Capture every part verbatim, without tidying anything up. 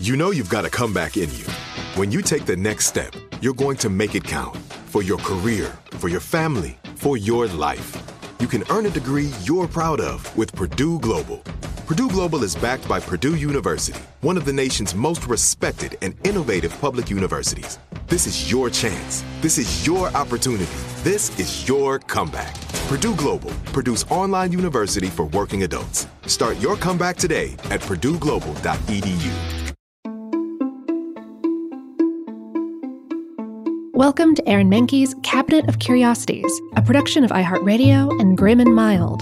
You know you've got a comeback in you. When you take the next step, you're going to make it count. For your career, for your family, for your life. You can earn a degree you're proud of with Purdue Global. Purdue Global is backed by Purdue University, one of the nation's most respected and innovative public universities. This is your chance. This is your opportunity. This is your comeback. Purdue Global, Purdue's online university for working adults. Start your comeback today at purdue global dot e d u. Welcome to Aaron Mahnke's Cabinet of Curiosities, a production of iHeartRadio and Grim and Mild.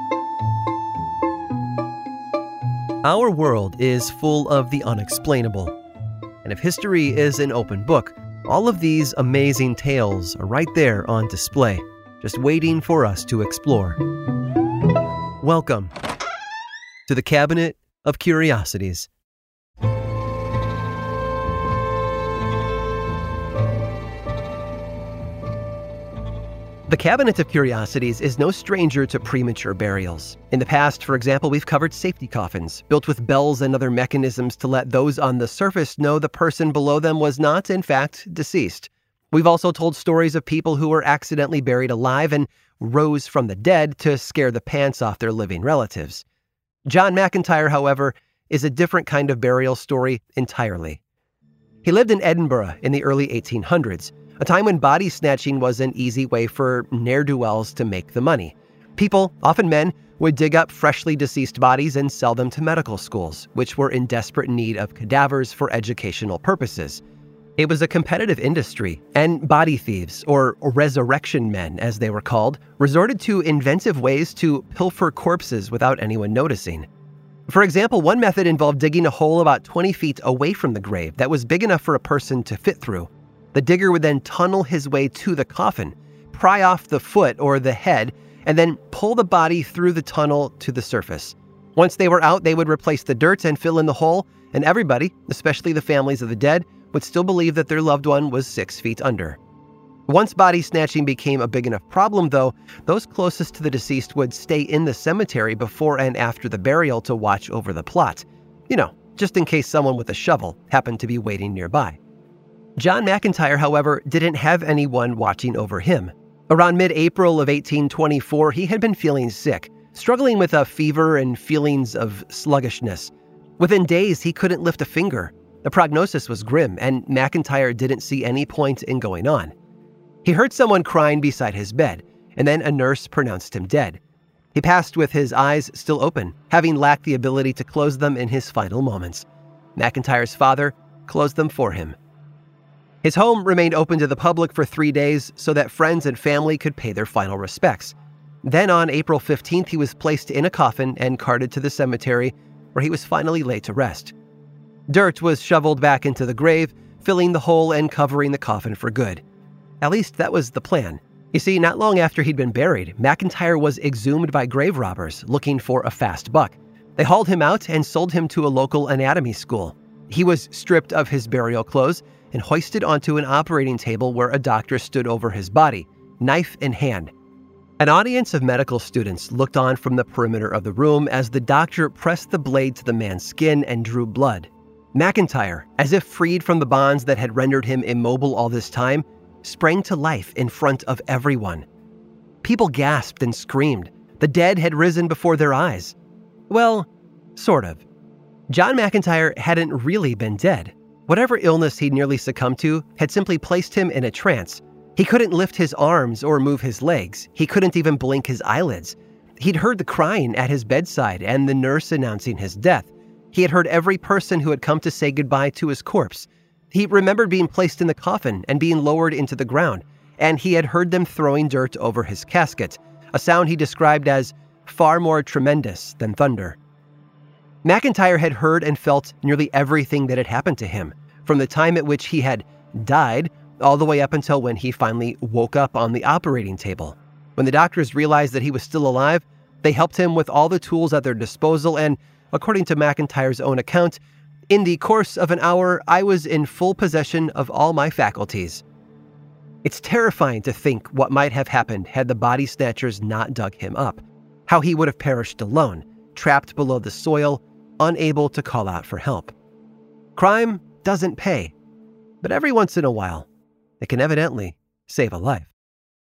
Our world is full of the unexplainable. And if history is an open book, all of these amazing tales are right there on display, just waiting for us to explore. Welcome to the Cabinet of Curiosities. The Cabinet of Curiosities is no stranger to premature burials. In the past, for example, we've covered safety coffins, built with bells and other mechanisms to let those on the surface know the person below them was not, in fact, deceased. We've also told stories of people who were accidentally buried alive and rose from the dead to scare the pants off their living relatives. John McIntyre, however, is a different kind of burial story entirely. He lived in Edinburgh in the early eighteen hundreds, a time when body snatching was an easy way for ne'er-do-wells to make the money. People, often men, would dig up freshly deceased bodies and sell them to medical schools, which were in desperate need of cadavers for educational purposes. It was a competitive industry, and body thieves, or resurrection men as they were called, resorted to inventive ways to pilfer corpses without anyone noticing. For example, one method involved digging a hole about twenty feet away from the grave that was big enough for a person to fit through. The digger would then tunnel his way to the coffin, pry off the foot or the head, and then pull the body through the tunnel to the surface. Once they were out, they would replace the dirt and fill in the hole, and everybody, especially the families of the dead, would still believe that their loved one was six feet under. Once body snatching became a big enough problem, though, those closest to the deceased would stay in the cemetery before and after the burial to watch over the plot. You know, just in case someone with a shovel happened to be waiting nearby. John McIntyre, however, didn't have anyone watching over him. Around mid-April of eighteen twenty-four, he had been feeling sick, struggling with a fever and feelings of sluggishness. Within days, he couldn't lift a finger. The prognosis was grim, and McIntyre didn't see any point in going on. He heard someone crying beside his bed, and then a nurse pronounced him dead. He passed with his eyes still open, having lacked the ability to close them in his final moments. McIntyre's father closed them for him. His home remained open to the public for three days so that friends and family could pay their final respects. Then on April fifteenth, he was placed in a coffin and carted to the cemetery, where he was finally laid to rest. Dirt was shoveled back into the grave, filling the hole and covering the coffin for good. At least that was the plan. You see, not long after he'd been buried, McIntyre was exhumed by grave robbers looking for a fast buck. They hauled him out and sold him to a local anatomy school. He was stripped of his burial clothes and hoisted onto an operating table where a doctor stood over his body, knife in hand. An audience of medical students looked on from the perimeter of the room as the doctor pressed the blade to the man's skin and drew blood. McIntyre, as if freed from the bonds that had rendered him immobile all this time, sprang to life in front of everyone. People gasped and screamed. The dead had risen before their eyes. Well, sort of. John McIntyre hadn't really been dead. Whatever illness he'd nearly succumbed to had simply placed him in a trance. He couldn't lift his arms or move his legs. He couldn't even blink his eyelids. He'd heard the crying at his bedside and the nurse announcing his death. He had heard every person who had come to say goodbye to his corpse. He remembered being placed in the coffin and being lowered into the ground, and he had heard them throwing dirt over his casket, a sound he described as far more tremendous than thunder. McIntyre had heard and felt nearly everything that had happened to him, from the time at which he had died all the way up until when he finally woke up on the operating table. When the doctors realized that he was still alive, they helped him with all the tools at their disposal, and according to McIntyre's own account, in the course of an hour, I was in full possession of all my faculties. It's terrifying to think what might have happened had the body snatchers not dug him up, how he would have perished alone, trapped below the soil, unable to call out for help. Crime doesn't pay, but every once in a while, it can evidently save a life.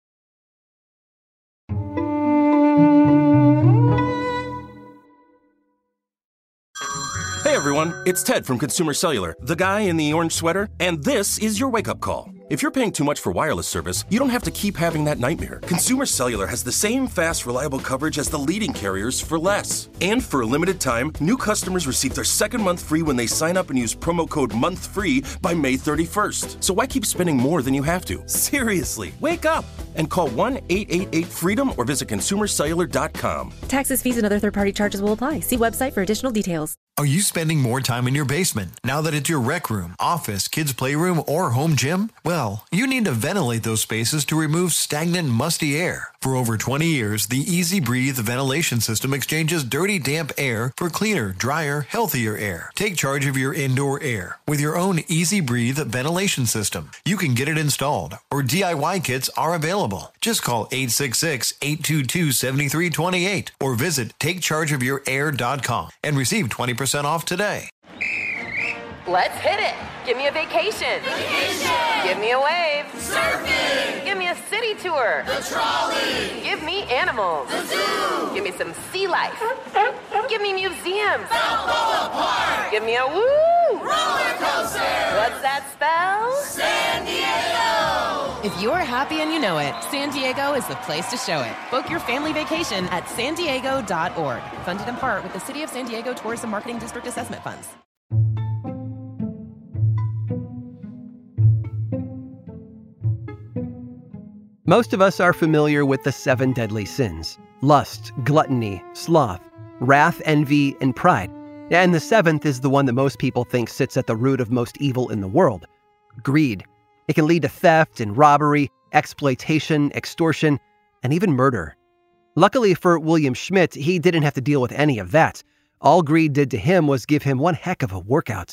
Hey everyone, it's Ted from Consumer Cellular, the guy in the orange sweater, and this is your wake-up call. If you're paying too much for wireless service, you don't have to keep having that nightmare. Consumer Cellular has the same fast, reliable coverage as the leading carriers for less. And for a limited time, new customers receive their second month free when they sign up and use promo code MONTHFREE by May thirty-first. So why keep spending more than you have to? Seriously, wake up and call one eight eight eight FREEDOM or visit consumer cellular dot com. Taxes, fees, and other third-party charges will apply. See website for additional details. Are you spending more time in your basement now that it's your rec room, office, kids' playroom, or home gym? Well, you need to ventilate those spaces to remove stagnant, musty air. For over twenty years, the Easy Breathe ventilation system exchanges dirty, damp air for cleaner, drier, healthier air. Take charge of your indoor air with your own Easy Breathe ventilation system. You can get it installed, or D I Y kits are available. Just call eight six six, eight two two, seven three two eight or visit take charge of your air dot com and receive twenty percent off today. Let's hit it. Give me a vacation. Vacation. Give me a wave. Surfing. Give me a city tour. The trolley. Give me animals. The zoo. Give me some sea life. Give me museums. Balboa Park. Give me a woo. Roller coaster. What's that spell? San Diego. If you're happy and you know it, San Diego is the place to show it. Book your family vacation at san diego dot org. Funded in part with the City of San Diego Tourism Marketing District Assessment Funds. Most of us are familiar with the seven deadly sins: lust, gluttony, sloth, wrath, envy, and pride. And the seventh is the one that most people think sits at the root of most evil in the world: greed. It can lead to theft and robbery, exploitation, extortion, and even murder. Luckily for William Schmidt, he didn't have to deal with any of that. All greed did to him was give him one heck of a workout.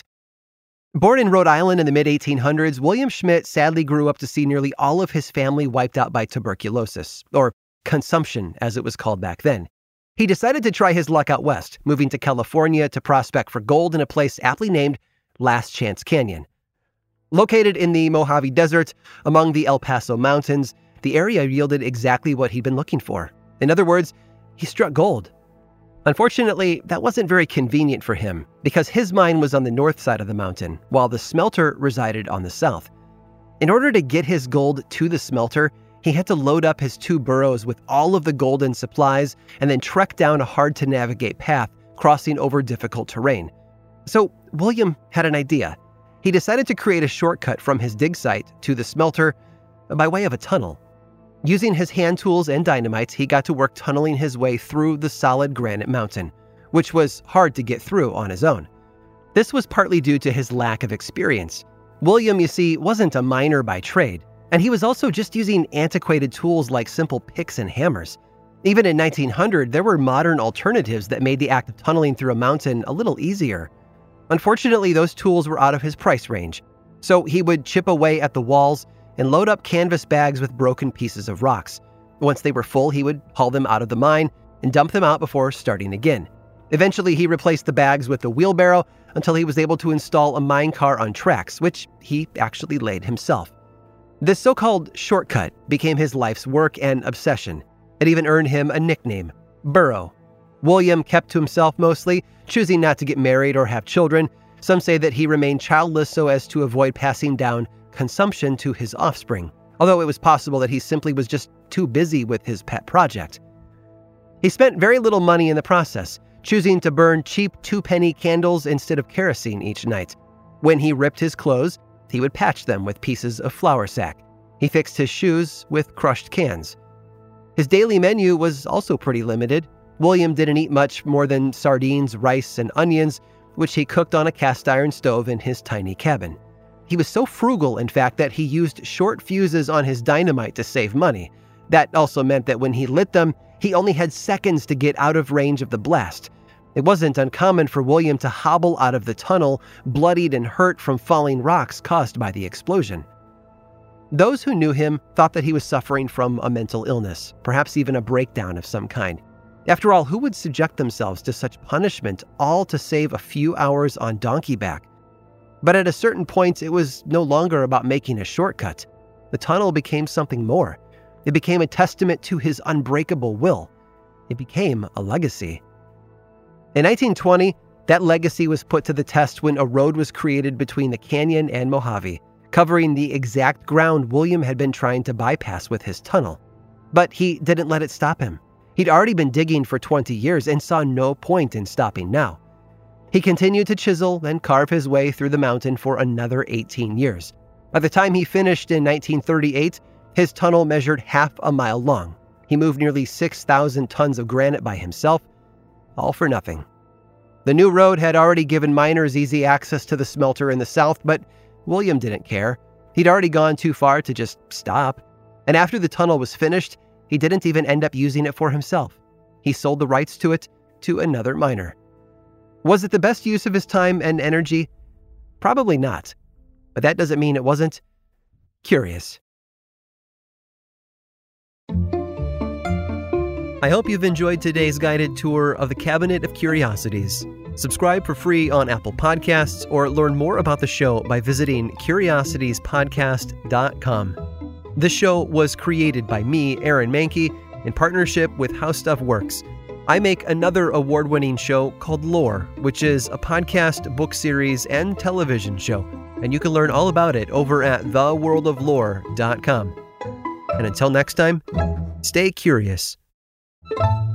Born in Rhode Island in the mid eighteen hundreds, William Schmidt sadly grew up to see nearly all of his family wiped out by tuberculosis, or consumption as it was called back then. He decided to try his luck out west, moving to California to prospect for gold in a place aptly named Last Chance Canyon. Located in the Mojave Desert, among the El Paso Mountains, the area yielded exactly what he'd been looking for. In other words, he struck gold. Unfortunately, that wasn't very convenient for him, because his mine was on the north side of the mountain, while the smelter resided on the south. In order to get his gold to the smelter, he had to load up his two burros with all of the golden supplies and then trek down a hard-to-navigate path, crossing over difficult terrain. So William had an idea. He decided to create a shortcut from his dig site to the smelter by way of a tunnel. Using his hand tools and dynamite, he got to work tunneling his way through the solid granite mountain, which was hard to get through on his own. This was partly due to his lack of experience. William, you see, wasn't a miner by trade, and he was also just using antiquated tools like simple picks and hammers. Even in nineteen hundred, there were modern alternatives that made the act of tunneling through a mountain a little easier. Unfortunately, those tools were out of his price range, so he would chip away at the walls and load up canvas bags with broken pieces of rocks. Once they were full, he would haul them out of the mine and dump them out before starting again. Eventually, he replaced the bags with a wheelbarrow until he was able to install a mine car on tracks, which he actually laid himself. This so-called shortcut became his life's work and obsession. It even earned him a nickname, Burro. William kept to himself mostly, choosing not to get married or have children. Some say that he remained childless so as to avoid passing down consumption to his offspring, although it was possible that he simply was just too busy with his pet project. He spent very little money in the process, choosing to burn cheap two-penny candles instead of kerosene each night. When he ripped his clothes, he would patch them with pieces of flour sack. He fixed his shoes with crushed cans. His daily menu was also pretty limited. William didn't eat much more than sardines, rice, and onions, which he cooked on a cast iron stove in his tiny cabin. He was so frugal, in fact, that he used short fuses on his dynamite to save money. That also meant that when he lit them, he only had seconds to get out of range of the blast. It wasn't uncommon for William to hobble out of the tunnel, bloodied and hurt from falling rocks caused by the explosion. Those who knew him thought that he was suffering from a mental illness, perhaps even a breakdown of some kind. After all, who would subject themselves to such punishment, all to save a few hours on donkey back? But at a certain point, it was no longer about making a shortcut. The tunnel became something more. It became a testament to his unbreakable will. It became a legacy. In nineteen twenty, that legacy was put to the test when a road was created between the canyon and Mojave, covering the exact ground William had been trying to bypass with his tunnel. But he didn't let it stop him. He'd already been digging for twenty years and saw no point in stopping now. He continued to chisel and carve his way through the mountain for another eighteen years. By the time he finished in nineteen thirty-eight, his tunnel measured half a mile long. He moved nearly six thousand tons of granite by himself, all for nothing. The new road had already given miners easy access to the smelter in the south, but William didn't care. He'd already gone too far to just stop. And after the tunnel was finished, he didn't even end up using it for himself. He sold the rights to it to another miner. Was it the best use of his time and energy? Probably not. But that doesn't mean it wasn't curious. I hope you've enjoyed today's guided tour of the Cabinet of Curiosities. Subscribe for free on Apple Podcasts or learn more about the show by visiting curiosities podcast dot com. This show was created by me, Aaron Mahnke, in partnership with How Stuff Works. I make another award-winning show called Lore, which is a podcast, book series, and television show, and you can learn all about it over at the world of lore dot com. And until next time, stay curious.